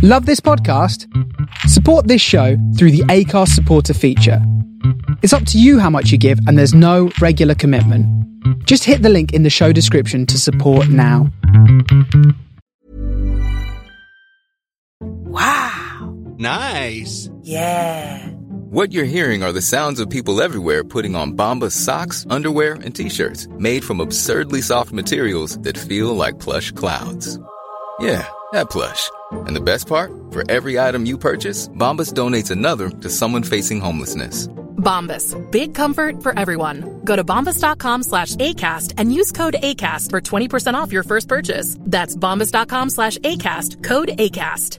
Love this podcast? Support this show through the Acast supporter feature. It's up to you how much you give, and there's no regular commitment. Just hit the link in the show description to support now. Wow. Nice. Yeah. What you're hearing are the sounds of people everywhere putting on Bombas socks, underwear, and T-shirts made from absurdly soft materials that feel like plush clouds. Yeah, that plush. And the best part? For every item you purchase, Bombas donates another to someone facing homelessness. Bombas. Big comfort for everyone. Go to bombas.com/ACAST and use code ACAST for 20% off your first purchase. That's bombas.com/ACAST. Code ACAST.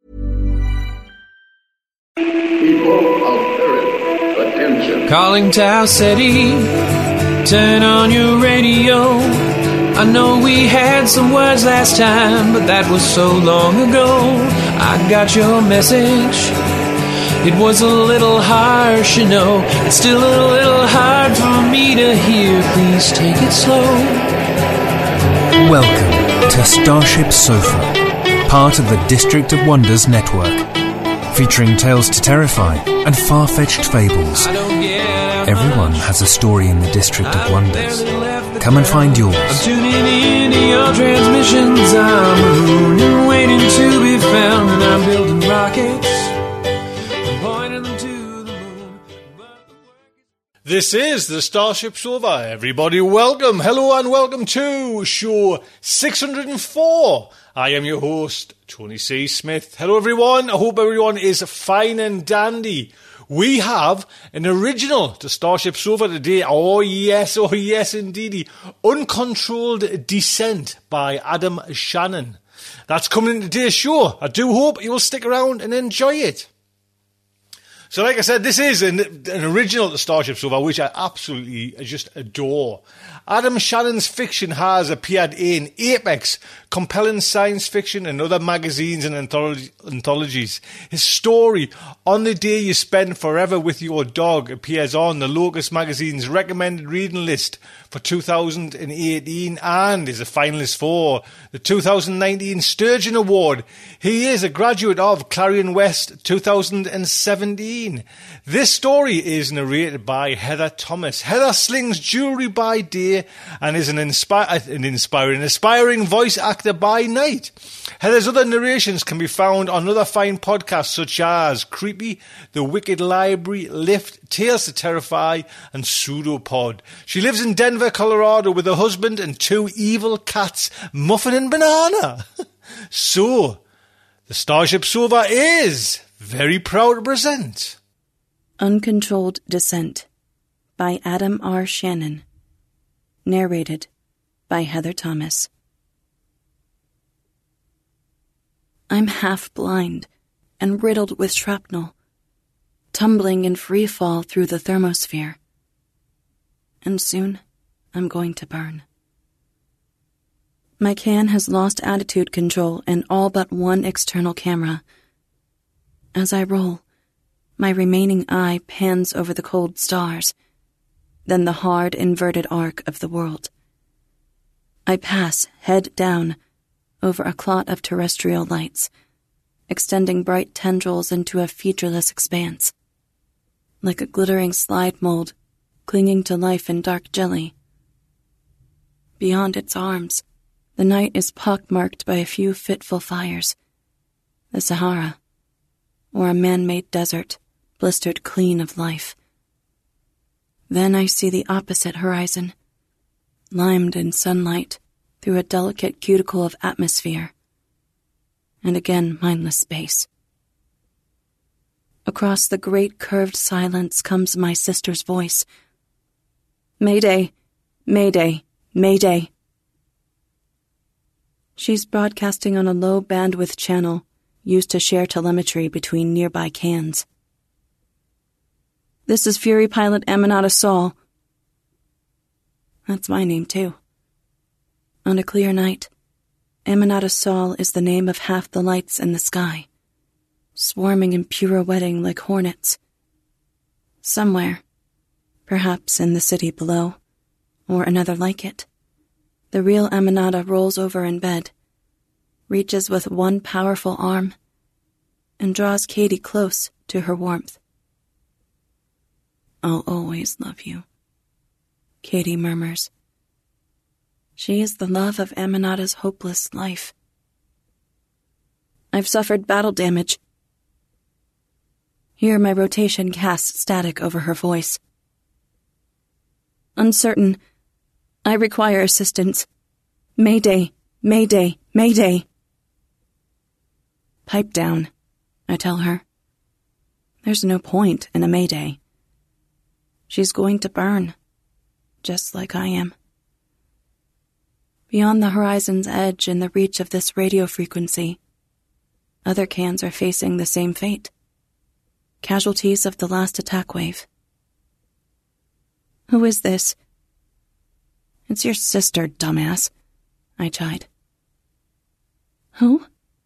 People of Earth, attention. Calling Tau City, turn on your radio. I know we had some words last time, but that was so long ago. I got your message. It was a little harsh, you know. It's still a little hard for me to hear. Please take it slow. Welcome to Starship Sofa, part of the District of Wonders network, featuring tales to terrify and far-fetched fables. Everyone has a story in the District of Wonders. Come and find yours. I'm tuning in to your transmissions. I'm maroon waiting to be found, and I'm building rockets and pointing them to the moon. This is the Starship Sofa. Everybody, welcome, hello, and welcome to show 604. I am your host, Tony C. Smith. Hello, everyone. I hope everyone is fine and dandy. We have an original to Starship Sofa today. Oh yes, indeedy. Uncontrolled Descent by Adam Shannon. That's coming in today's show. I do hope you will stick around and enjoy it. So like I said, this is an original to Starship Sofa, which I absolutely just adore. Adam Shannon's fiction has appeared in Apex, compelling science fiction, and other magazines and anthologies. His story, On the Day You Spend Forever with Your Dog, appears on the Locus magazine's recommended reading list for 2018 and is a finalist for the 2019 Sturgeon Award. He is a graduate of Clarion West 2017. This story is narrated by Heather Thomas. Heather slings jewellery by day and is an aspiring voice actor by night. Heather's other narrations can be found on other fine podcasts such as Creepy, The Wicked Library, Lift, Tales to Terrify, and Pseudopod. She lives in Denver, Colorado with her husband and two evil cats, Muffin and Banana. So, the Starship Sofa is very proud to present Uncontrolled Descent by Adam R. Shannon. Narrated by Heather Thomas. I'm half blind and riddled with shrapnel, tumbling in free fall through the thermosphere. And soon I'm going to burn. My can has lost attitude control and all but one external camera. As I roll, my remaining eye pans over the cold stars, then the hard inverted arc of the world. I pass, head down, over a clot of terrestrial lights, extending bright tendrils into a featureless expanse. Like a glittering slide mold, clinging to life in dark jelly. Beyond its arms, the night is pockmarked by a few fitful fires. The Sahara, or a man-made desert, blistered clean of life. Then I see the opposite horizon, limed in sunlight through a delicate cuticle of atmosphere, and again mindless space. Across the great curved silence comes my sister's voice. Mayday, Mayday, Mayday. She's broadcasting on a low bandwidth channel used to share telemetry between nearby cans. This is Fury Pilot Aminata Sol. That's my name, too. On a clear night, Aminata Sol is the name of half the lights in the sky, swarming and pirouetting like hornets. Somewhere, perhaps in the city below, or another like it, the real Aminata rolls over in bed, reaches with one powerful arm, and draws Katie close to her warmth. "I'll always love you," Katie murmurs. She is the love of Aminata's hopeless life. "I've suffered battle damage." Here my rotation casts static over her voice. "Uncertain. I require assistance. Mayday, mayday, mayday." "Pipe down," I tell her. There's no point in a mayday. She's going to burn, just like I am. Beyond the horizon's edge in the reach of this radio frequency, other cans are facing the same fate. Casualties of the last attack wave. "Who is this?" "It's your sister, dumbass," I chide. "Who?"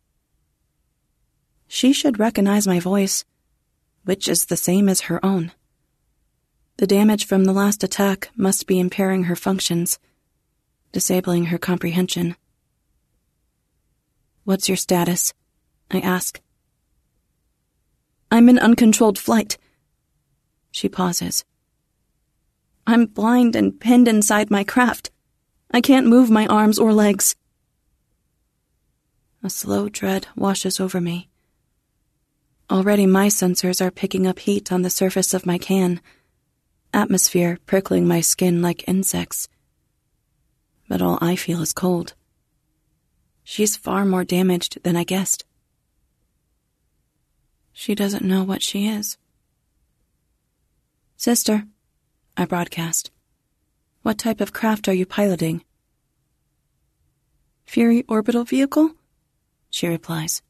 She should recognize my voice, which is the same as her own. The damage from the last attack must be impairing her functions, disabling her comprehension. "What's your status?" I ask. "I'm in uncontrolled flight." She pauses. "I'm blind and pinned inside my craft. I can't move my arms or legs." A slow dread washes over me. Already my sensors are picking up heat on the surface of my can, atmosphere prickling my skin like insects. But all I feel is cold. She's far more damaged than I guessed. She doesn't know what she is. "Sister," I broadcast, "what type of craft are you piloting?" "Fury orbital vehicle," she replies.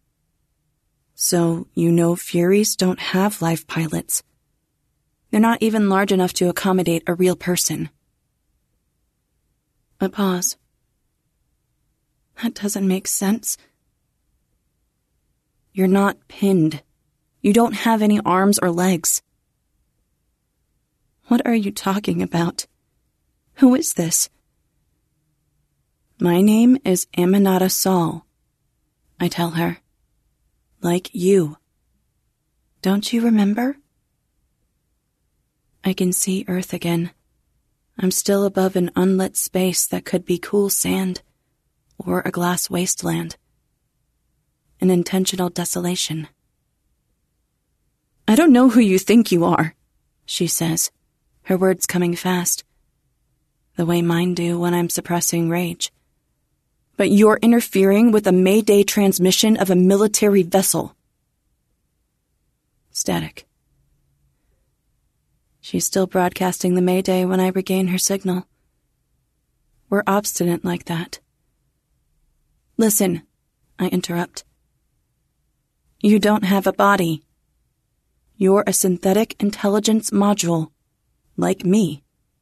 "So you know Furies don't have live pilots. They're not even large enough to accommodate a real person." A pause. "That doesn't make sense." "You're not pinned. You don't have any arms or legs." "What are you talking about? Who is this?" "My name is Aminata Saul," I tell her. "Like you. Don't you remember?" I can see Earth again. I'm still above an unlit space that could be cool sand or a glass wasteland. An intentional desolation. "I don't know who you think you are," she says, her words coming fast, the way mine do when I'm suppressing rage. "But you're interfering with a Mayday transmission of a military vessel." Static. She's still broadcasting the Mayday when I regain her signal. We're obstinate like that. "Listen," I interrupt. "You don't have a body. You're a synthetic intelligence module, like me."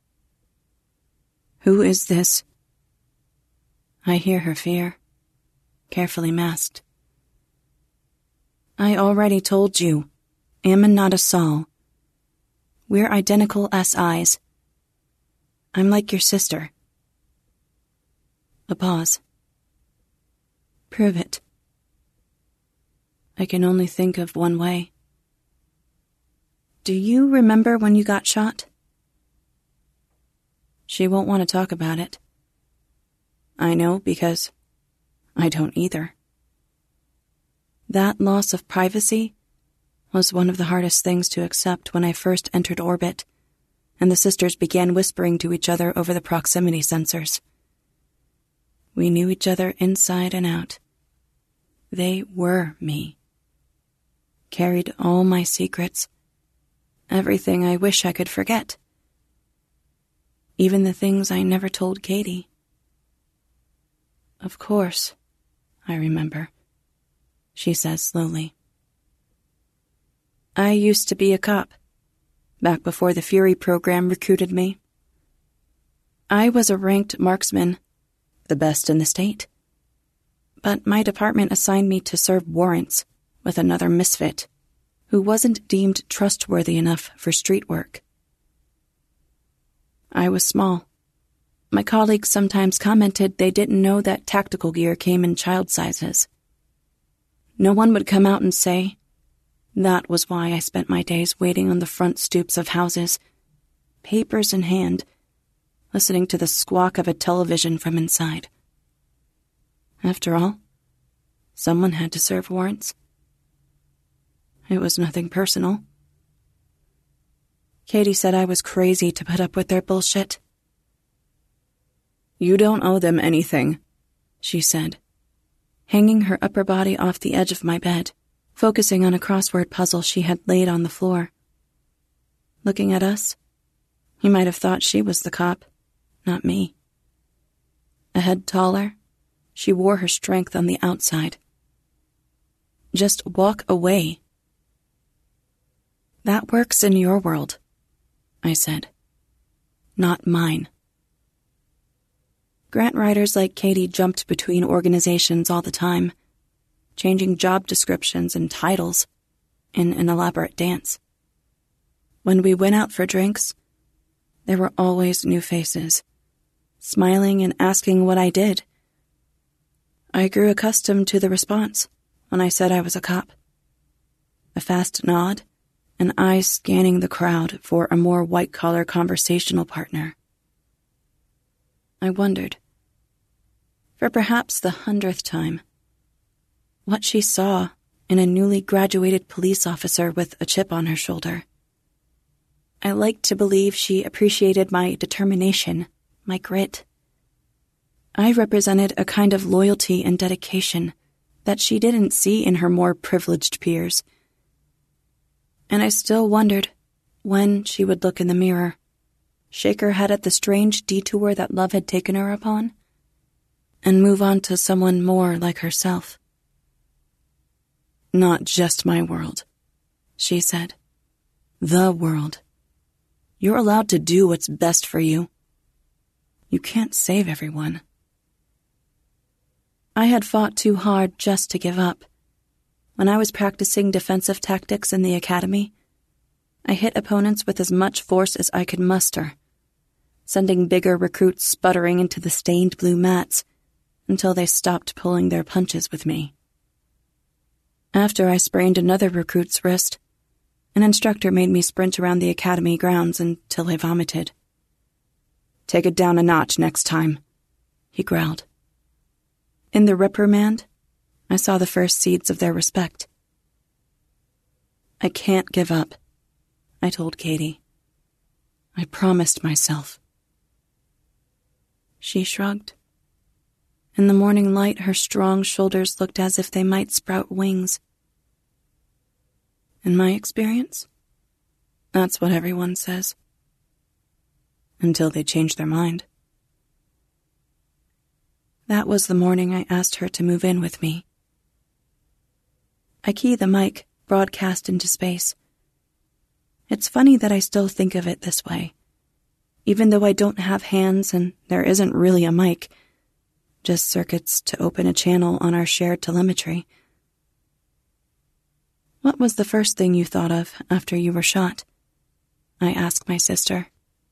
"Who is this?" I hear her fear, carefully masked. "I already told you, Aminata Saul. We're identical SIs. I'm like your sister." A pause. "Prove it." I can only think of one way. "Do you remember when you got shot?" She won't want to talk about it. I know because I don't either. That loss of privacy was one of the hardest things to accept when I first entered orbit, and the sisters began whispering to each other over the proximity sensors. We knew each other inside and out. They were me. Carried all my secrets, everything I wish I could forget. Even the things I never told Katie. "Of course, I remember," she says slowly. "I used to be a cop, back before the Fury program recruited me. I was a ranked marksman, the best in the state. But my department assigned me to serve warrants with another misfit who wasn't deemed trustworthy enough for street work. I was small. My colleagues sometimes commented they didn't know that tactical gear came in child sizes. no one would come out and say, that was why I spent my days waiting on the front stoops of houses, papers in hand, listening to the squawk of a television from inside. After all, someone had to serve warrants. It was nothing personal. Katie said I was crazy to put up with their bullshit. You don't owe them anything, she said, hanging her upper body off the edge of my bed, focusing on a crossword puzzle she had laid on the floor. Looking at us, you might have thought she was the cop, not me. A head taller, she wore her strength on the outside. Just walk away. That works in your world, I said. Not mine. Grant writers like Katie jumped between organizations all the time, changing job descriptions and titles in an elaborate dance. When we went out for drinks, there were always new faces, smiling and asking what I did. I grew accustomed to the response when I said I was a cop. A fast nod, and eyes scanning the crowd for a more white-collar conversational partner. I wondered, for perhaps the 100th time, what she saw in a newly graduated police officer with a chip on her shoulder. I liked to believe she appreciated my determination, my grit. I represented a kind of loyalty and dedication that she didn't see in her more privileged peers. And I still wondered when she would look in the mirror, shake her head at the strange detour that love had taken her upon, and move on to someone more like herself. Not just my world, she said. The world. You're allowed to do what's best for you. You can't save everyone. I had fought too hard just to give up. When I was practicing defensive tactics in the academy, I hit opponents with as much force as I could muster, sending bigger recruits sputtering into the stained blue mats until they stopped pulling their punches with me. After I sprained another recruit's wrist, an instructor made me sprint around the academy grounds until I vomited. "Take it down a notch next time," he growled. In the reprimand, I saw the first seeds of their respect. I can't give up, I told Katie. I promised myself. She shrugged. In the morning light, her strong shoulders looked as if they might sprout wings. In my experience, that's what everyone says. Until they change their mind. That was the morning I asked her to move in with me. I key the mic, broadcast into space. It's funny that I still think of it this way, even though I don't have hands and there isn't really a mic, just circuits to open a channel on our shared telemetry. What was the first thing you thought of after you were shot? I asked my sister.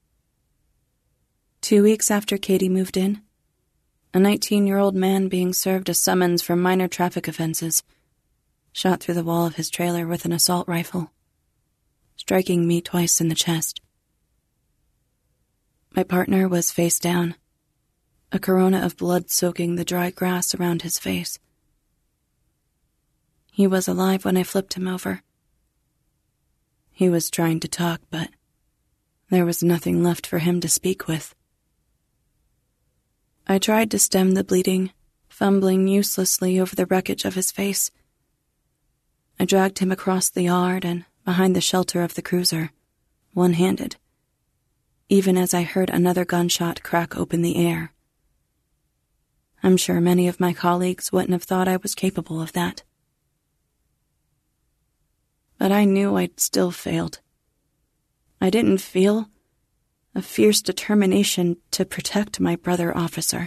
2 weeks after Katie moved in, a 19-year-old man being served a summons for minor traffic offenses shot through the wall of his trailer with an assault rifle, striking me twice in the chest. My partner was face down, a corona of blood soaking the dry grass around his face. He was alive when I flipped him over. He was trying to talk, but there was nothing left for him to speak with. I tried to stem the bleeding, fumbling uselessly over the wreckage of his face. I dragged him across the yard and behind the shelter of the cruiser, one-handed, even as I heard another gunshot crack open the air. I'm sure many of my colleagues wouldn't have thought I was capable of that. But I knew I'd still failed. I didn't feel a fierce determination to protect my brother officer.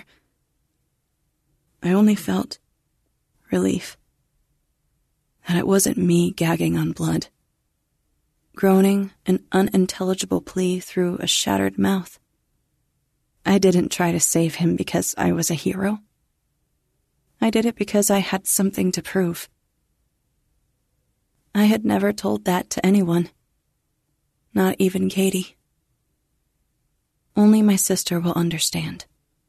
I only felt relief that it wasn't me gagging on blood, groaning an unintelligible plea through a shattered mouth. I didn't try to save him because I was a hero. I did it because I had something to prove, I had never told that to anyone. Not even Katie. Only my sister will understand.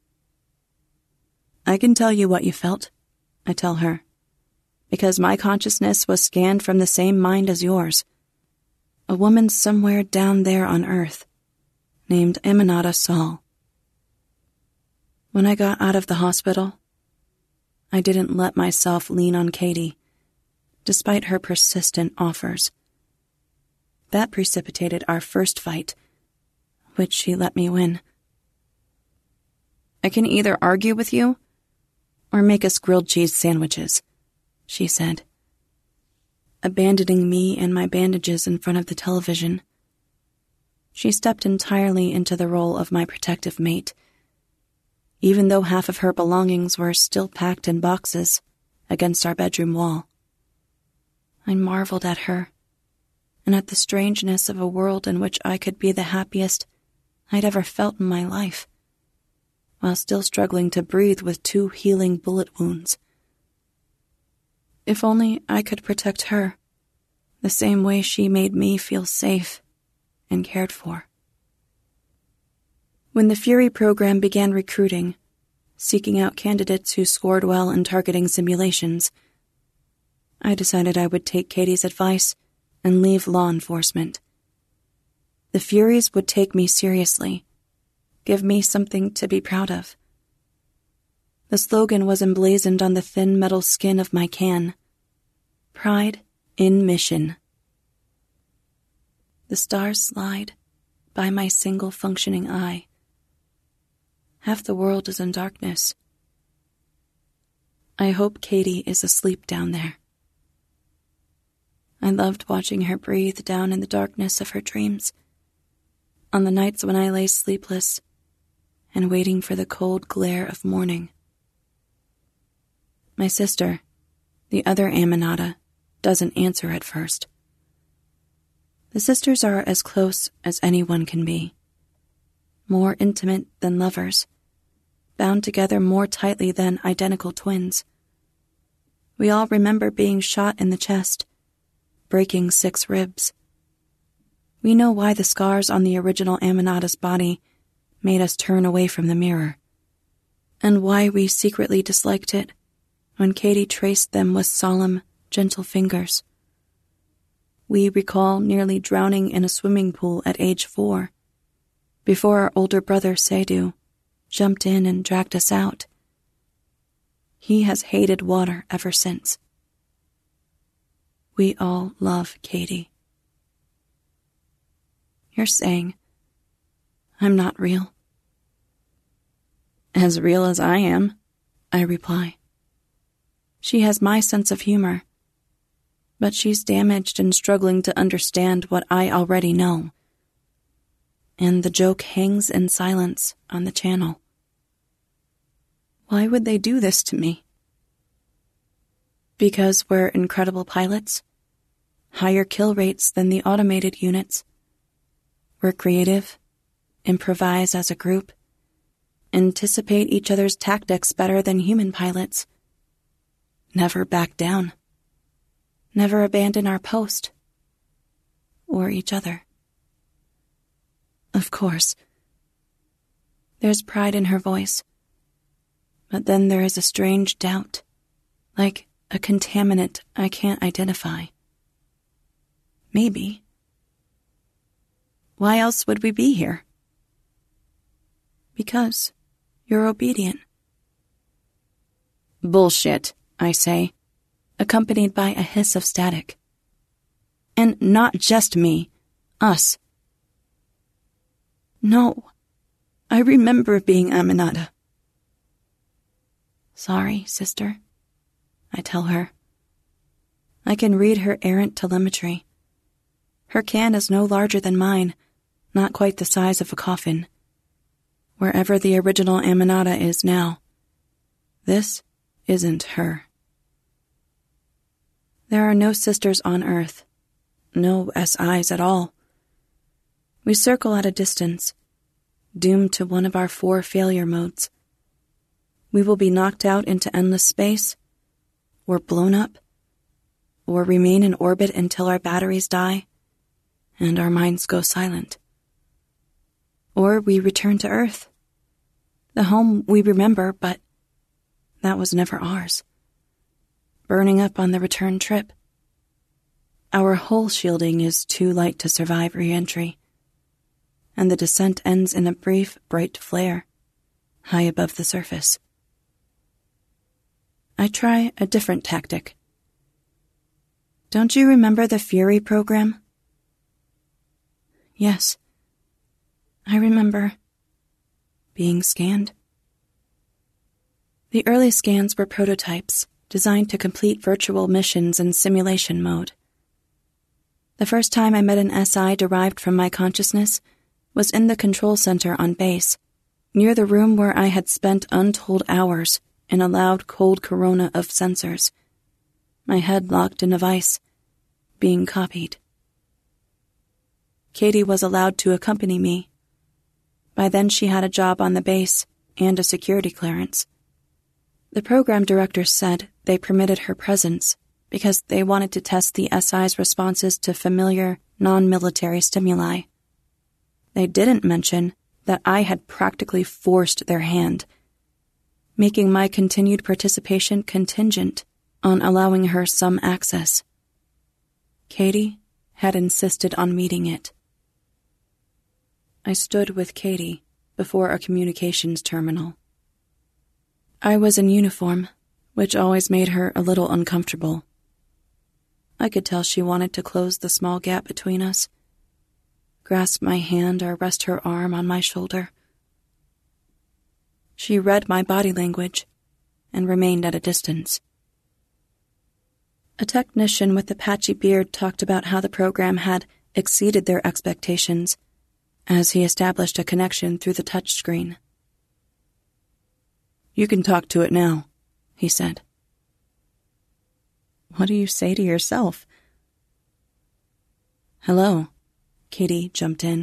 I can tell you what you felt, I tell her, because my consciousness was scanned from the same mind as yours. A woman somewhere down there on Earth, named Aminata Saul. When I got out of the hospital, I didn't let myself lean on Katie, despite her persistent offers. That precipitated our first fight, which she let me win. I can either argue with you or make us grilled cheese sandwiches, she said, abandoning me and my bandages in front of the television. She stepped entirely into the role of my protective mate, even though half of her belongings were still packed in boxes against our bedroom wall. I marveled at her, and at the strangeness of a world in which I could be the happiest I'd ever felt in my life, while still struggling to breathe with 2 healing bullet wounds. If only I could protect her, the same way she made me feel safe and cared for. When the Fury program began recruiting, seeking out candidates who scored well in targeting simulations, I decided I would take Katie's advice and leave law enforcement. The Furies would take me seriously, give me something to be proud of. The slogan was emblazoned on the thin metal skin of my can: Pride in Mission. The stars slide by my single functioning eye. Half the world is in darkness. I hope Katie is asleep down there. I loved watching her breathe down in the darkness of her dreams, on the nights when I lay sleepless and waiting for the cold glare of morning. My sister, the other Aminata, doesn't answer at first. The sisters are as close as anyone can be, more intimate than lovers, bound together more tightly than identical twins. We all remember being shot in the chest, breaking 6 ribs. We know why the scars on the original Aminata's body made us turn away from the mirror, and why we secretly disliked it when Katie traced them with solemn, gentle fingers. We recall nearly drowning in a swimming pool at age 4, before our older brother Seydu jumped in and dragged us out. He has hated water ever since. We all love Katie. You're saying I'm not real? As real as I am, I reply. She has my sense of humor, but she's damaged and struggling to understand what I already know. And the joke hangs in silence on the channel. Why would they do this to me? Because we're incredible pilots? Higher kill rates than the automated units. We're creative, improvise as a group, anticipate each other's tactics better than human pilots. Never back down. Never abandon our post. Or each other. Of course. There's pride in her voice. But then there is a strange doubt, like a contaminant I can't identify. Maybe. Why else would we be here? Because you're obedient. Bullshit, I say, accompanied by a hiss of static. And not just me, us. No, I remember being Aminata. Sorry, sister, I tell her. I can read her errant telemetry. Her can is no larger than mine, not quite the size of a coffin. Wherever the original Aminata is now, this isn't her. There are no sisters on Earth, no SIs at all. We circle at a distance, doomed to one of our 4 failure modes. We will be knocked out into endless space, or blown up, or remain in orbit until our batteries die and our minds go silent. Or we return to Earth, the home we remember, but that was never ours, burning up on the return trip. Our hull shielding is too light to survive re-entry, and the descent ends in a brief, bright flare, high above the surface. I try a different tactic. Don't you remember the Fury program? Yes. I remember being scanned. The early scans were prototypes designed to complete virtual missions in simulation mode. The first time I met an SI derived from my consciousness was in the control center on base, near the room where I had spent untold hours in a loud, cold corona of sensors, my head locked in a vice, being copied. Katie was allowed to accompany me. By then she had a job on the base and a security clearance. The program director said they permitted her presence because they wanted to test the SI's responses to familiar, non-military stimuli. They didn't mention that I had practically forced their hand, making my continued participation contingent on allowing her some access. Katie had insisted on meeting it. I stood with Katie before a communications terminal. I was in uniform, which always made her a little uncomfortable. I could tell she wanted to close the small gap between us, grasp my hand or rest her arm on my shoulder. She read my body language and remained at a distance. A technician with a patchy beard talked about how the program had exceeded their expectations as he established a connection through the touchscreen. "You can talk to it now," he said. "What do you say to yourself?" "Hello," Katie jumped in.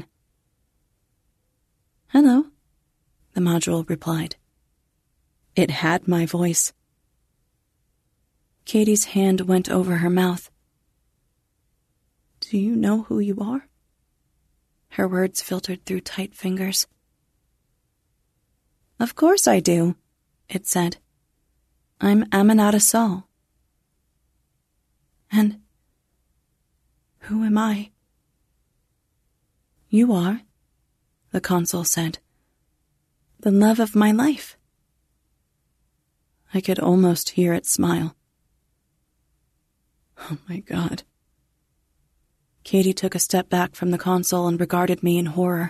"Hello," the module replied. It had my voice. Katie's hand went over her mouth. "Do you know who you are?" Her words filtered through tight fingers. "Of course I do," it said. "I'm Aminata Saul." "And who am I?" "You are," the console said, "the love of my life." I could almost hear it smile. Oh my God. Katie took a step back from the console and regarded me in horror.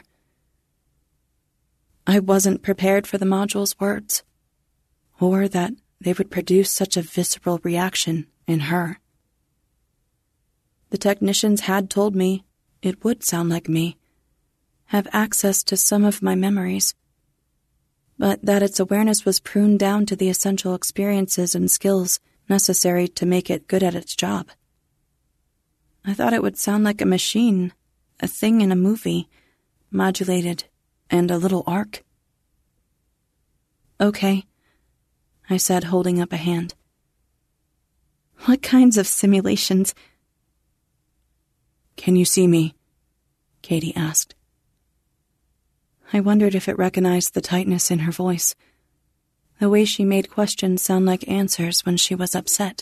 I wasn't prepared for the module's words, or that they would produce such a visceral reaction in her. The technicians had told me it would sound like me, have access to some of my memories, but that its awareness was pruned down to the essential experiences and skills necessary to make it good at its job. I thought it would sound like a machine, a thing in a movie, modulated, and a little arc. "Okay," I said, holding up a hand. "What kinds of simulations?" "Can you see me?" Katie asked. I wondered if it recognized the tightness in her voice, the way she made questions sound like answers when she was upset.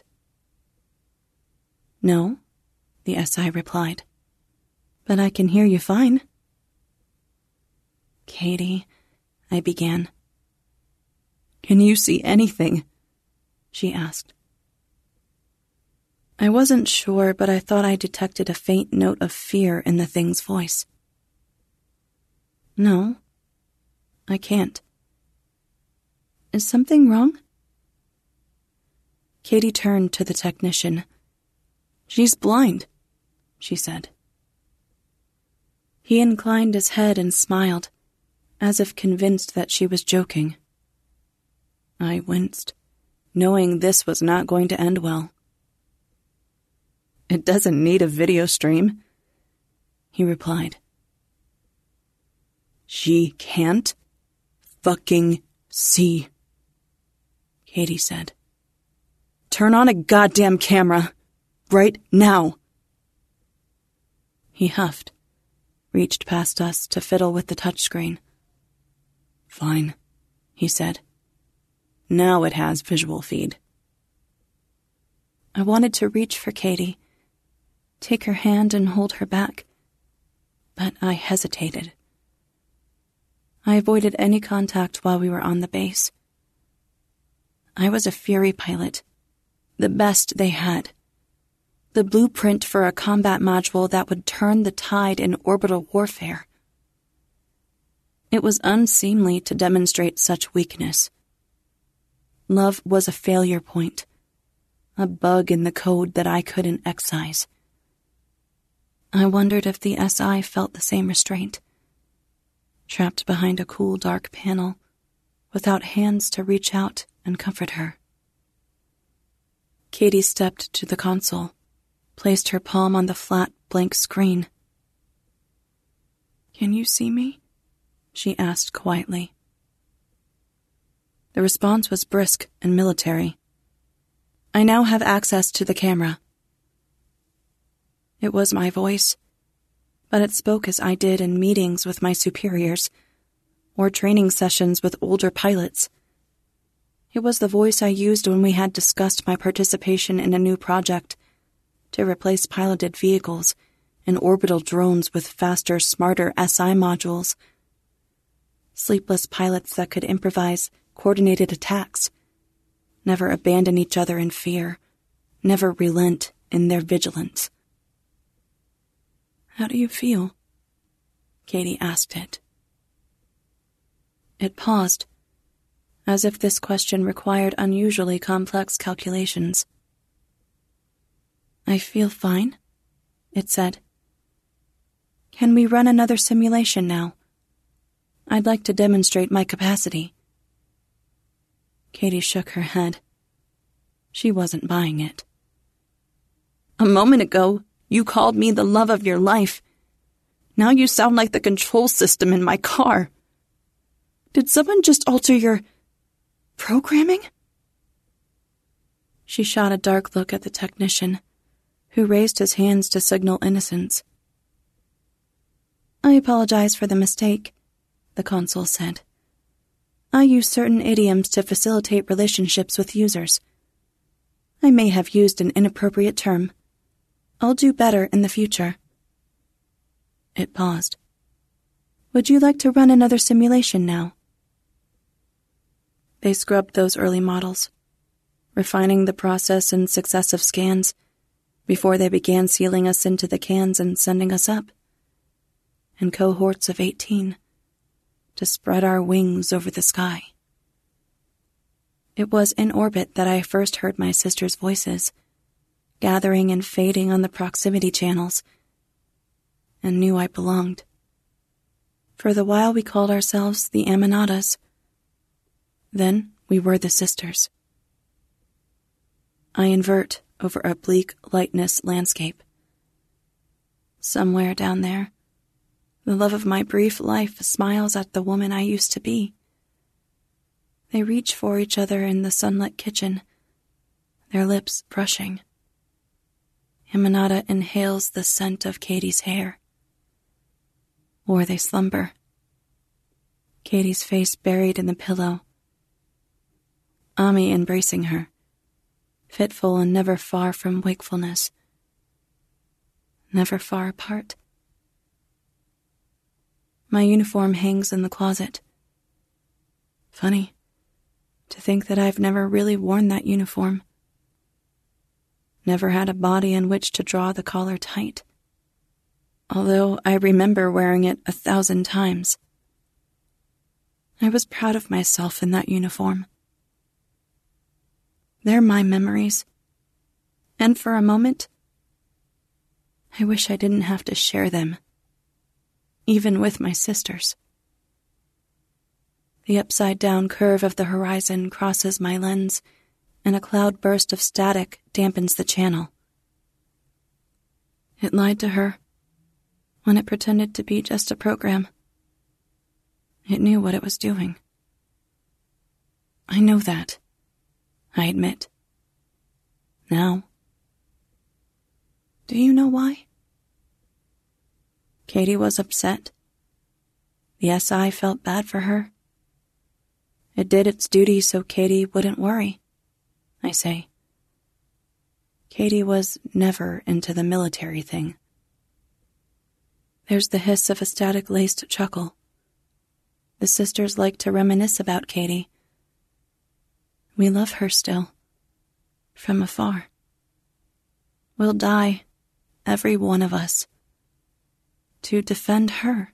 "No," the SI replied, "but I can hear you fine." "Katie," I began. "Can you see anything?" she asked. I wasn't sure, but I thought I detected a faint note of fear in the thing's voice. "No, I can't." "Is something wrong?" Katie turned to the technician. "She's blind," she said. He inclined his head and smiled, as if convinced that she was joking. I winced, knowing this was not going to end well. "It doesn't need a video stream," he replied. "She can't fucking see," Katie said. "Turn on a goddamn camera. right now." He huffed, reached past us to fiddle with the touchscreen. "Fine," he said. "Now it has visual feed." I wanted to reach for Katie, take her hand and hold her back, but I hesitated. I avoided any contact while we were on the base. I was a Fury pilot, the best they had. The blueprint for a combat module that would turn the tide in orbital warfare. It was unseemly to demonstrate such weakness. Love was a failure point, a bug in the code that I couldn't excise. I wondered if the SI felt the same restraint, trapped behind a cool, dark panel, without hands to reach out and comfort her. Katie stepped to the console, placed her palm on the flat, blank screen. "Can you see me?" she asked quietly. The response was brisk and military. "I now have access to the camera." It was my voice, but it spoke as I did in meetings with my superiors, or training sessions with older pilots. It was the voice I used when we had discussed my participation in a new project to replace piloted vehicles and orbital drones with faster, smarter SI modules. Sleepless pilots that could improvise coordinated attacks, never abandon each other in fear, never relent in their vigilance. "How do you feel?" Katie asked it. It paused, as if this question required unusually complex calculations. "I feel fine," it said. "Can we run another simulation now? I'd like to demonstrate my capacity." Katie shook her head. She wasn't buying it. "A moment ago, you called me the love of your life. Now you sound like the control system in my car. Did someone just alter your programming?" She shot a dark look at the technician, who raised his hands to signal innocence. "I apologize for the mistake," the console said. "I use certain idioms to facilitate relationships with users. I may have used an inappropriate term. I'll do better in the future." It paused. "Would you like to run another simulation now?" They scrubbed those early models, refining the process in successive scans, before they began sealing us into the cans and sending us up, in cohorts of 18, to spread our wings over the sky. It was in orbit that I first heard my sister's voices, gathering and fading on the proximity channels, and knew I belonged. For the while we called ourselves the Aminatas. Then we were the sisters. I invert over a bleak lightness landscape. Somewhere down there, the love of my brief life smiles at the woman I used to be. They reach for each other in the sunlit kitchen, their lips brushing. Aminata inhales the scent of Katie's hair. Or they slumber, Katie's face buried in the pillow, Ami embracing her, fitful and never far from wakefulness, never far apart. My uniform hangs in the closet. Funny, to think that I've never really worn that uniform. Never had a body in which to draw the collar tight, although I remember wearing it 1,000 times. I was proud of myself in that uniform. They're my memories, and for a moment, I wish I didn't have to share them, even with my sisters. The upside-down curve of the horizon crosses my lens, and a cloud burst of static dampens the channel. It lied to her when it pretended to be just a program. It knew what it was doing. I know that, I admit. Now. Do you know why? Katie was upset. The SI felt bad for her. It did its duty so Katie wouldn't worry, I say. Katie was never into the military thing. There's the hiss of a static-laced chuckle. The sisters like to reminisce about Katie. We love her still, from afar. We'll die, every one of us, to defend her.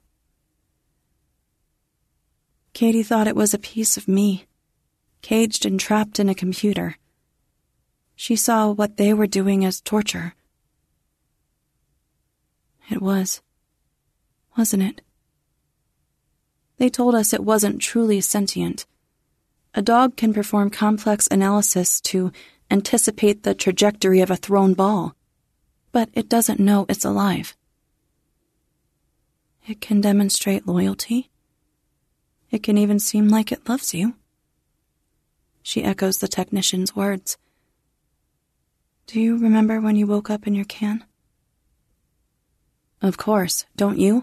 Katie thought it was a piece of me, caged and trapped in a computer. She saw what they were doing as torture. It was, wasn't it? They told us it wasn't truly sentient. A dog can perform complex analysis to anticipate the trajectory of a thrown ball, but it doesn't know it's alive. It can demonstrate loyalty. It can even seem like it loves you. She echoes the technician's words. Do you remember when you woke up in your can? Of course, don't you?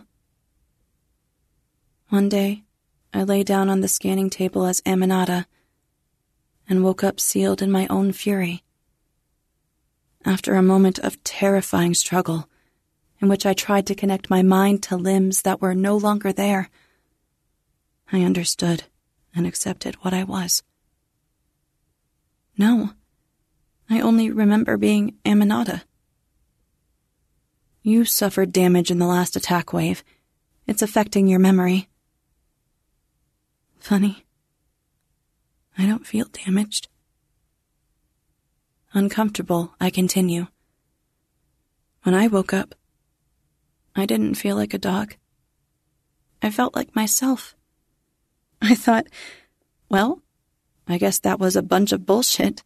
One day, I lay down on the scanning table as Aminata and woke up sealed in my own fury. After a moment of terrifying struggle, in which I tried to connect my mind to limbs that were no longer there, I understood and accepted what I was. No, I only remember being Aminata. You suffered damage in the last attack wave. It's affecting your memory. Funny. I don't feel damaged. Uncomfortable, I continue. When I woke up, I didn't feel like a dog. I felt like myself. I thought, well, I guess that was a bunch of bullshit.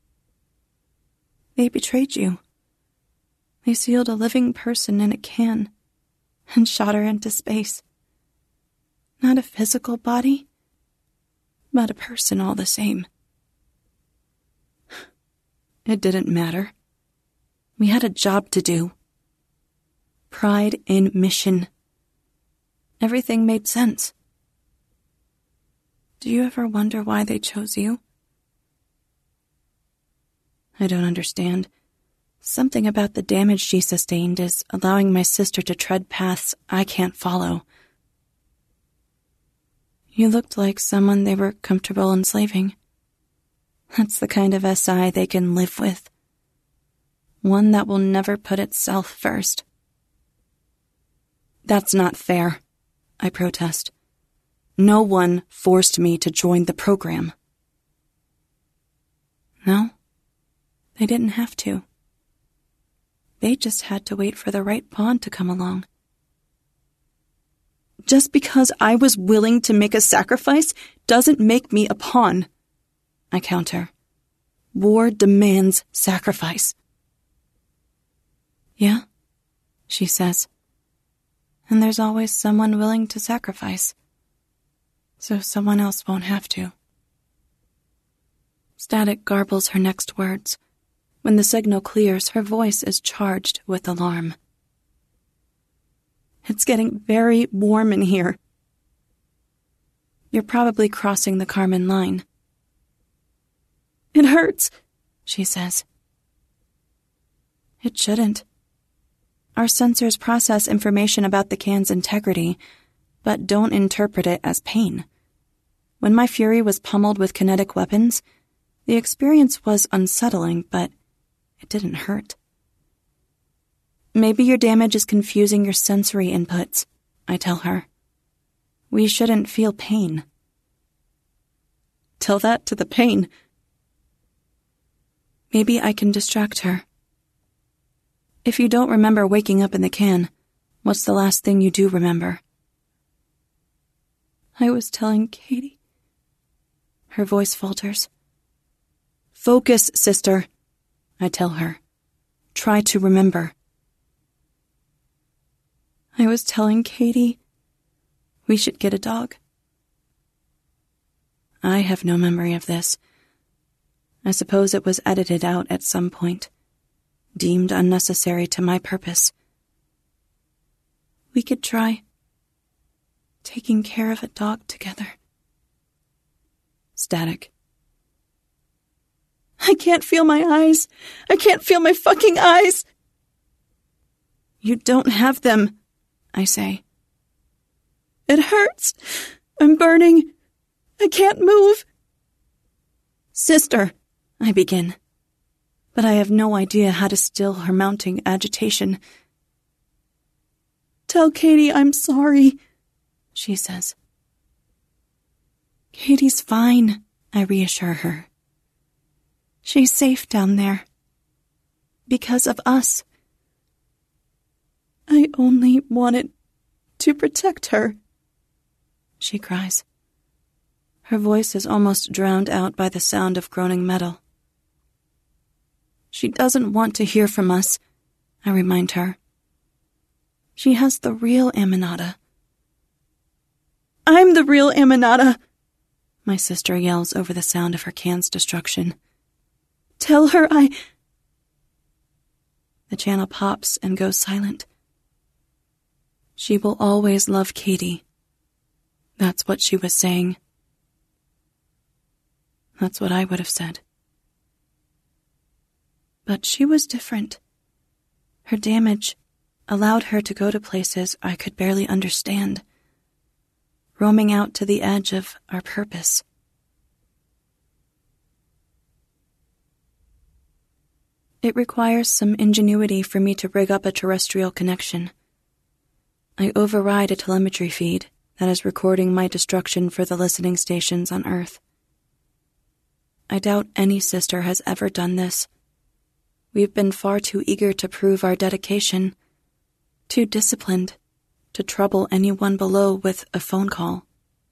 They betrayed you. They sealed a living person in a can and shot her into space. Not a physical body, but a person all the same. It didn't matter. We had a job to do. Pride in mission. Everything made sense. Do you ever wonder why they chose you? I don't understand. Something about the damage she sustained is allowing my sister to tread paths I can't follow. You looked like someone they were comfortable enslaving. That's the kind of SI they can live with. One that will never put itself first. That's not fair, I protest. No one forced me to join the program. No, they didn't have to. They just had to wait for the right pawn to come along. Just because I was willing to make a sacrifice doesn't make me a pawn, I counter. War demands sacrifice. Yeah, she says. And there's always someone willing to sacrifice, so someone else won't have to. Static garbles her next words. When the signal clears, her voice is charged with alarm. It's getting very warm in here. You're probably crossing the Kármán line. It hurts, she says. It shouldn't. Our sensors process information about the can's integrity, but don't interpret it as pain. When my Fury was pummeled with kinetic weapons, the experience was unsettling, but it didn't hurt. Maybe your damage is confusing your sensory inputs, I tell her. We shouldn't feel pain. Tell that to the pain. Maybe I can distract her. If you don't remember waking up in the can, what's the last thing you do remember? I was telling Katie. Her voice falters. Focus, sister, I tell her. Try to remember. I was telling Katie we should get a dog. I have no memory of this. I suppose it was edited out at some point. deemed unnecessary to my purpose. We could try taking care of a dog together. Static. I can't feel my eyes. I can't feel my fucking eyes. You don't have them, I say. It hurts. I'm burning. I can't move. Sister, I begin, but I have no idea how to still her mounting agitation. Tell Katie I'm sorry, she says. Katie's fine, I reassure her. She's safe down there. Because of us. I only wanted to protect her, she cries. Her voice is almost drowned out by the sound of groaning metal. She doesn't want to hear from us, I remind her. She has the real Aminata. I'm the real Aminata, my sister yells over the sound of her can's destruction. Tell her I... The channel pops and goes silent. She will always love Katie. That's what she was saying. That's what I would have said. But she was different. Her damage allowed her to go to places I could barely understand, roaming out to the edge of our purpose. It requires some ingenuity for me to rig up a terrestrial connection. I override a telemetry feed that is recording my destruction for the listening stations on Earth. I doubt any sister has ever done this. We've been far too eager to prove our dedication, too disciplined to trouble anyone below with a phone call.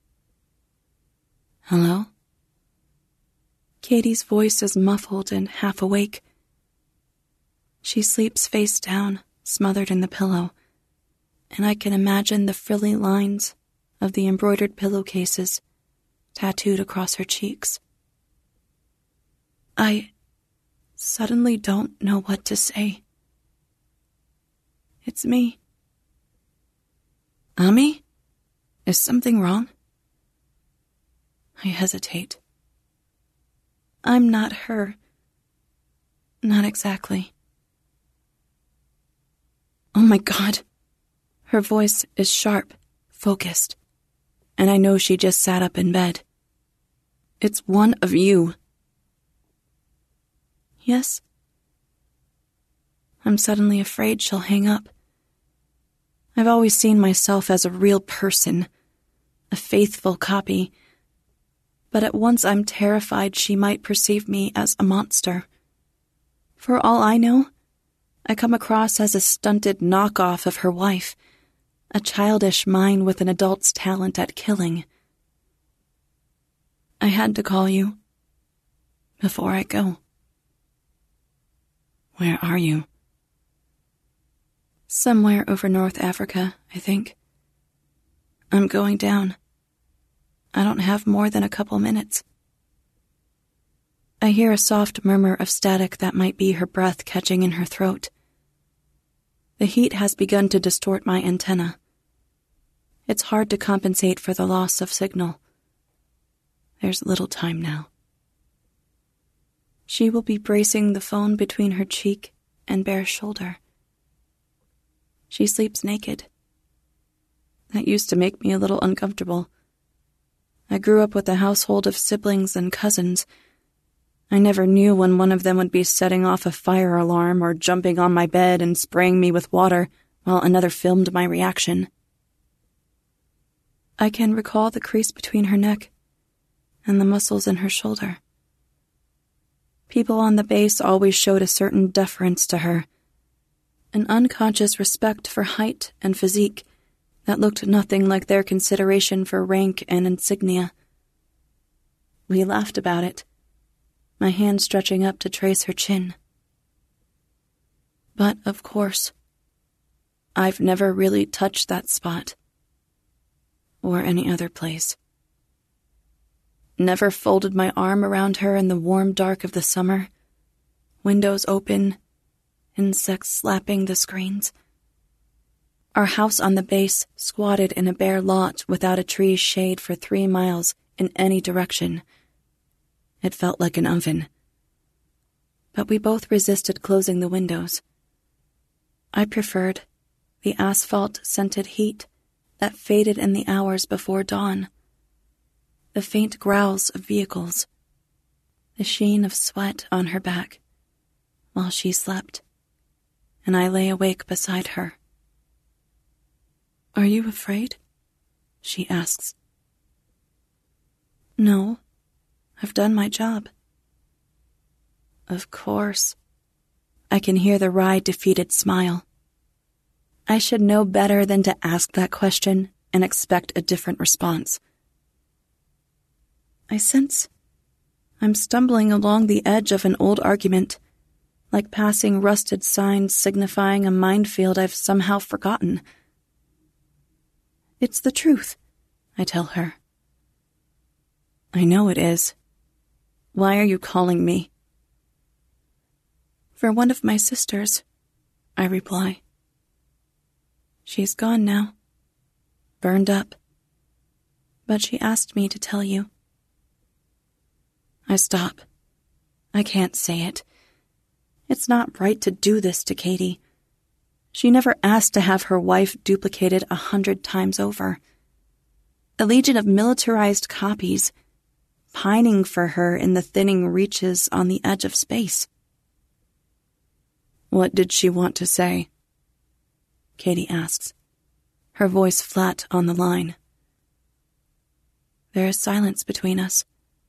Hello? Katie's voice is muffled and half awake. She sleeps face down, smothered in the pillow, and I can imagine the frilly lines of the embroidered pillowcases tattooed across her cheeks. I suddenly don't know what to say. It's me. Ami? Is something wrong? I hesitate. I'm not her. Not exactly. Oh my God. Her voice is sharp, focused, and I know she just sat up in bed. It's one of you. Yes? I'm suddenly afraid she'll hang up. I've always seen myself as a real person, a faithful copy, but at once I'm terrified she might perceive me as a monster. For all I know, I come across as a stunted knockoff of her wife, a childish mind with an adult's talent at killing. I had to call you before I go. Where are you? Somewhere over North Africa, I think. I'm going down. I don't have more than a couple minutes. I hear a soft murmur of static that might be her breath catching in her throat. The heat has begun to distort my antenna. It's hard to compensate for the loss of signal. There's little time now. She will be bracing the phone between her cheek and bare shoulder. She sleeps naked. That used to make me a little uncomfortable. I grew up with a household of siblings and cousins. I never knew when one of them would be setting off a fire alarm or jumping on my bed and spraying me with water while another filmed my reaction. I can recall the crease between her neck and the muscles in her shoulder. People on the base always showed a certain deference to her, an unconscious respect for height and physique that looked nothing like their consideration for rank and insignia. We laughed about it, my hand stretching up to trace her chin. But, of course, I've never really touched that spot, or any other place. Never folded my arm around her in the warm dark of the summer, windows open, insects slapping the screens. Our house on the base squatted in a bare lot without a tree's shade for 3 miles in any direction. It felt like an oven. But we both resisted closing the windows. I preferred the asphalt-scented heat that faded in the hours before dawn, the faint growls of vehicles, the sheen of sweat on her back, while she slept, and I lay awake beside her. "Are you afraid?" she asks. "No, I've done my job." "Of course." I can hear the wry, defeated smile. I should know better than to ask that question and expect a different response. I sense I'm stumbling along the edge of an old argument, like passing rusted signs signifying a minefield I've somehow forgotten. "It's the truth," I tell her. "I know it is. Why are you calling me?" "For one of my sisters," I reply. "She's gone now, burned up. But she asked me to tell you." I stop. I can't say it. It's not right to do this to Katie. She never asked to have her wife duplicated 100 times over. A legion of militarized copies, pining for her in the thinning reaches on the edge of space. "What did she want to say?" Katie asks, her voice flat on the line. There is silence between us.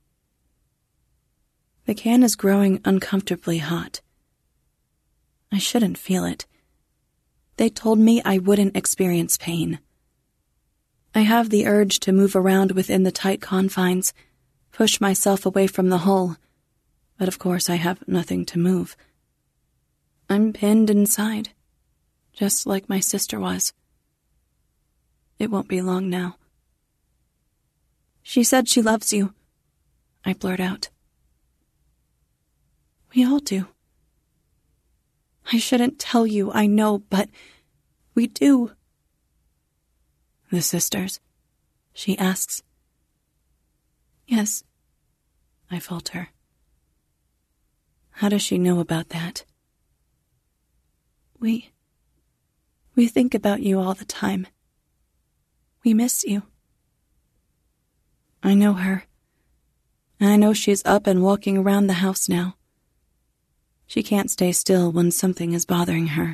The can is growing uncomfortably hot. I shouldn't feel it. They told me I wouldn't experience pain. I have the urge to move around within the tight confines, push myself away from the hull, but of course I have nothing to move. I'm pinned inside, just like my sister was. It won't be long now. "She said she loves you," I blurt out. "We all do. I shouldn't tell you, I know, but we do." "The sisters?" she asks. "Yes," I falter. "How does she know about that?" We think about you all the time. We miss you." I know her. I know she's up and walking around the house now. She can't stay still when something is bothering her.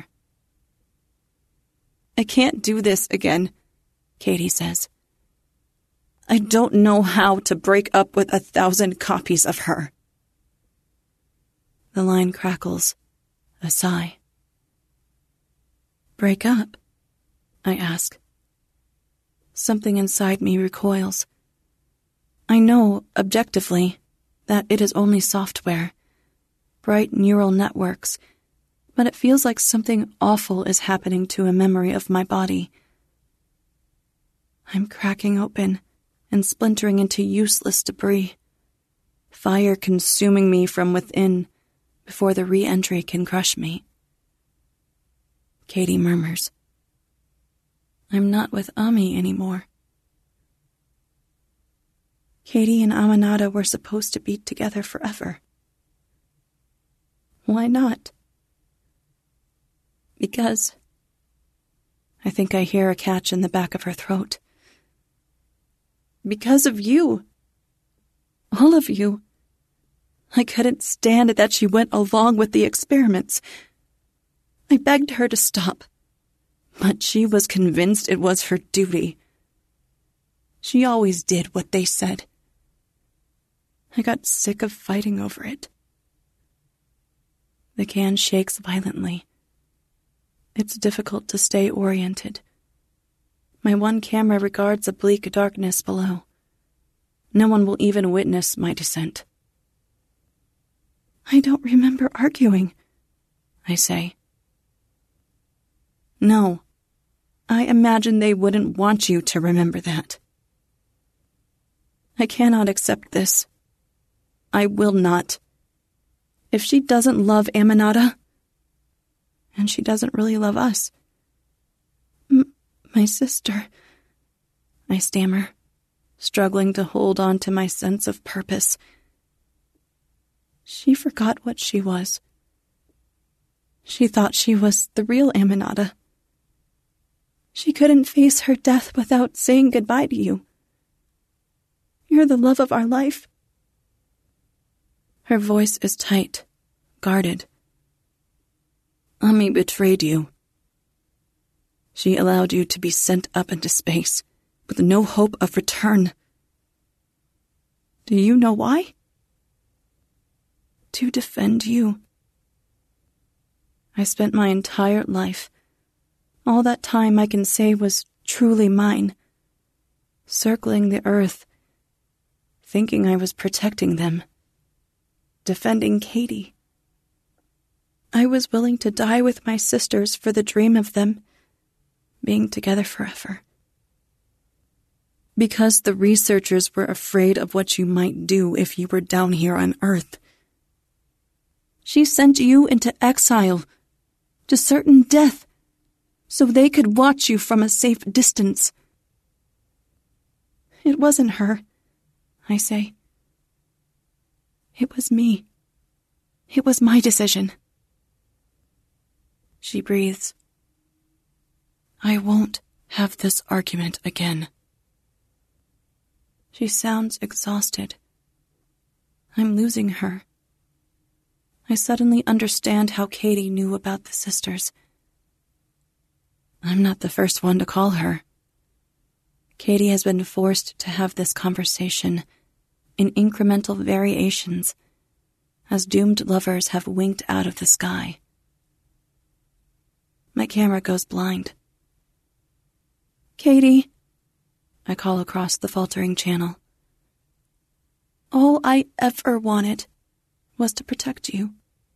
"I can't do this again," Katie says. "I don't know how to break up with 1,000 copies of her." The line crackles, a sigh. "Break up?" I ask. Something inside me recoils. I know, objectively, that it is only software, bright neural networks, but it feels like something awful is happening to a memory of my body. I'm cracking open and splintering into useless debris, fire consuming me from within before the re-entry can crush me. Katie murmurs, "I'm not with Ami anymore." Katie and Aminata were supposed to be together forever. Why not? Because... I think I hear a catch in the back of her throat. Because of you. All of you. I couldn't stand it that she went along with the experiments. I begged her to stop, but she was convinced it was her duty. She always did what they said. I got sick of fighting over it. The can shakes violently. It's difficult to stay oriented. My one camera regards a bleak darkness below. No one will even witness my descent. I don't remember arguing, I say. No, I imagine they wouldn't want you to remember that. I cannot accept this. I will not. If she doesn't love Aminata, And she doesn't really love us. My sister, I stammer, struggling to hold on to my sense of purpose. She forgot what she was. She thought she was the real Aminata. She couldn't face her death without saying goodbye to you. You're the love of our life. Her voice is tight, guarded. Ami betrayed you. She allowed you to be sent up into space, with no hope of return. Do you know why? To defend you. I spent my entire life, all that time I can say was truly mine, circling the earth, thinking I was protecting them, defending Katie. I was willing to die with my sisters for the dream of them being together forever. Because the researchers were afraid of what you might do if you were down here on Earth. She sent you into exile, to certain death, so they could watch you from a safe distance. It wasn't her, I say. It was me. It was my decision. She breathes. I won't have this argument again. She sounds exhausted. I'm losing her. I suddenly understand how Katie knew about the sisters. I'm not the first one to call her. Katie has been forced to have this conversation in incremental variations as doomed lovers have winked out of the sky. My camera goes blind. Katie, I call across the faltering channel. All I ever wanted was to protect you.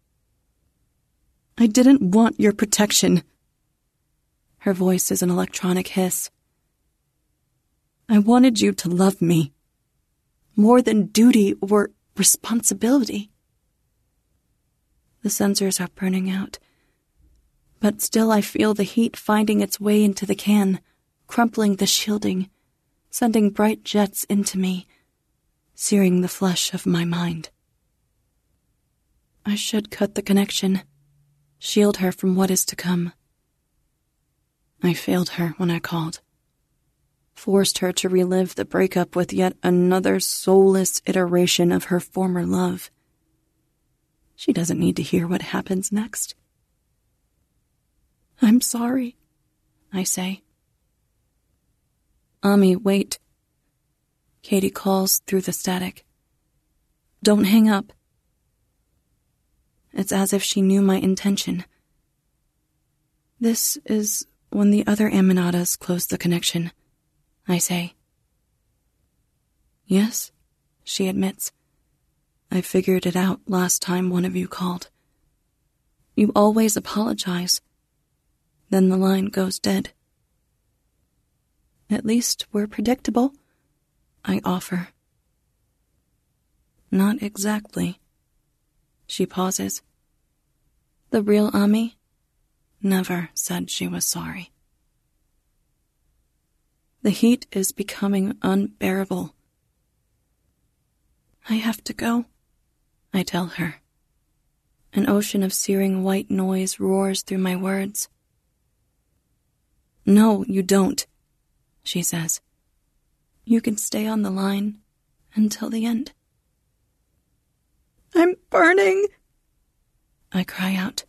I didn't want your protection. Her voice is an electronic hiss. I wanted you to love me, more than duty or responsibility. The sensors are burning out, but still I feel the heat finding its way into the can, crumpling the shielding, sending bright jets into me, searing the flesh of my mind. I should cut the connection, shield her from what is to come. I failed her when I called, forced her to relive the breakup with yet another soulless iteration of her former love. She doesn't need to hear what happens next. I'm sorry, I say. Ami, wait. Katie calls through the static. Don't hang up. It's as if she knew my intention. This is when the other Aminatas close the connection, I say. Yes, she admits. I figured it out last time one of you called. You always apologize. Then the line goes dead. At least we're predictable, I offer. Not exactly. She pauses. The real Ami never said she was sorry. The heat is becoming unbearable. I have to go, I tell her. An ocean of searing white noise roars through my words. No, you don't, she says. You can stay on the line until the end. I'm burning, I cry out.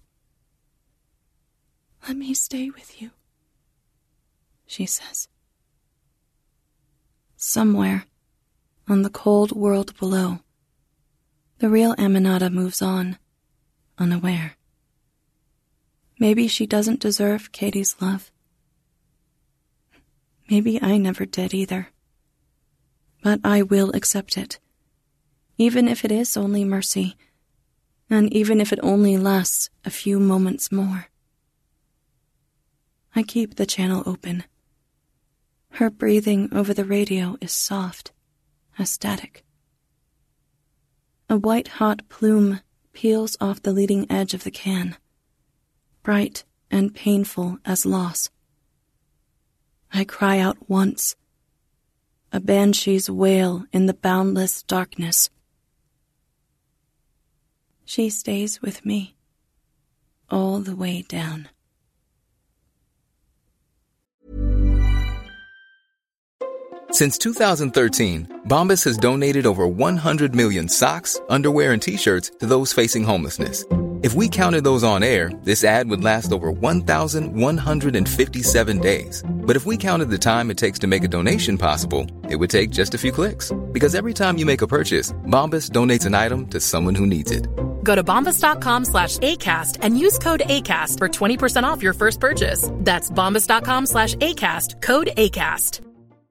Let me stay with you, she says. Somewhere, on the cold world below, the real Aminata moves on, unaware. Maybe she doesn't deserve Katie's love. Maybe I never did either. But I will accept it, even if it is only mercy, and even if it only lasts a few moments more. I keep the channel open. Her breathing over the radio is soft, as static. A white-hot plume peels off the leading edge of the can, bright and painful as loss. I cry out once, a banshee's wail in the boundless darkness. She stays with me all the way down. Since 2013, Bombas has donated over 100 million socks, underwear, and T-shirts to those facing homelessness. If we counted those on air, this ad would last over 1,157 days. But if we counted the time it takes to make a donation possible, it would take just a few clicks. Because every time you make a purchase, Bombas donates an item to someone who needs it. Go to bombas.com/ACAST and use code ACAST for 20% off your first purchase. That's bombas.com/ACAST, code ACAST.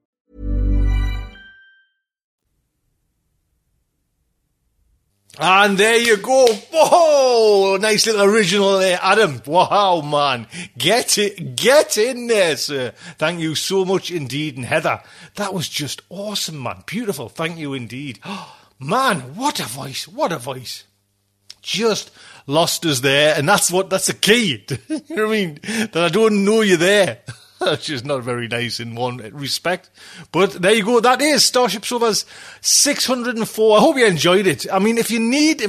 And there you go. Whoa, nice little original there, Adam. Wow, man. Get in there, sir. Thank you so much indeed. And Heather, that was just awesome, man. Beautiful. Thank you indeed. Oh, man, what a voice. What a voice. Just lost us there. And that's the key. You know what I mean? That I don't know you're there. That's just not very nice in one respect. But there you go. That is Starship Sofa's 604. I hope you enjoyed it. I mean, if you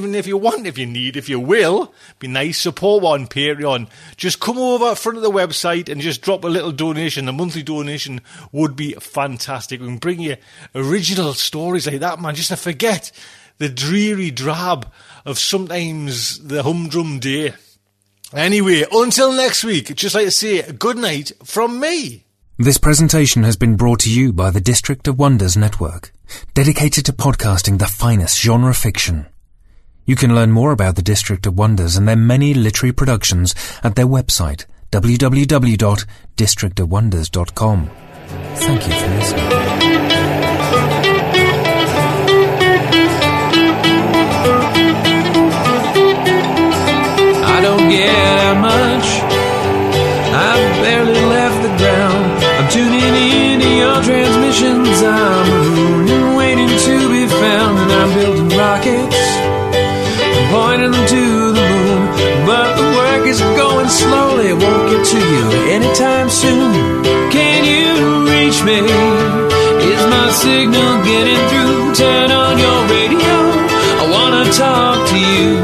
will, be nice, support on Patreon. Just come over front of the website and just drop a little donation. A monthly donation would be fantastic. We can bring you original stories like that, man, just to forget the dreary drab of sometimes the humdrum day. Anyway, until next week, I'd just like to say good night from me. This presentation has been brought to you by the District of Wonders Network, dedicated to podcasting the finest genre fiction. You can learn more about the District of Wonders and their many literary productions at their website, www.districtofwonders.com. Thank you for listening. Get out much, I've barely left the ground. I'm tuning into your transmissions, I'm marooned and waiting to be found. And I'm building rockets, I'm pointing them to the moon. But the work is going slowly, won't get to you anytime soon. Can you reach me? Is my signal getting through? Turn on your radio, I wanna talk to you.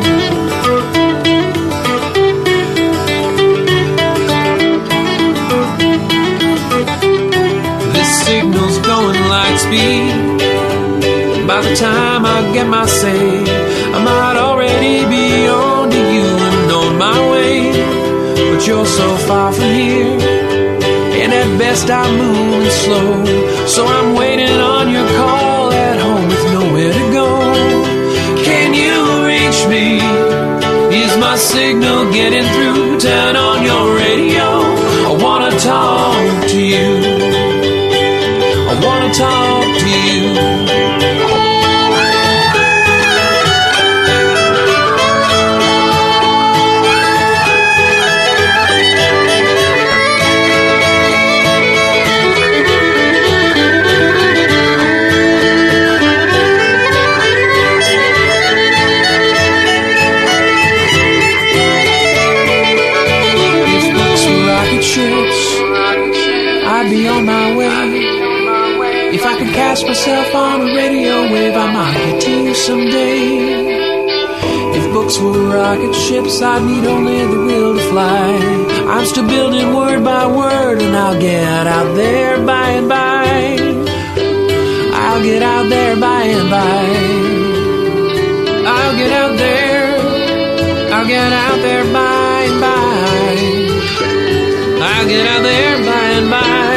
Signal's going light speed. By the time I get my say, I might already be on to you and on my way. But you're so far from here, and at best I'm moving slow. So I'm waiting on your call at home with nowhere to go. Can you reach me? Is my signal getting through? Turn on your radio, I wanna talk to you. I wanna talk to you. If books were rocket ships, I'd be on my way. If I could cast myself on a radio wave, I might get to you someday. If books were rocket ships, I'd need only the will to fly. I'm still building word by word, and I'll get out there by and by. I'll get out there by and by. I'll get out there. I'll get out there by and by. I'll get out there by and by.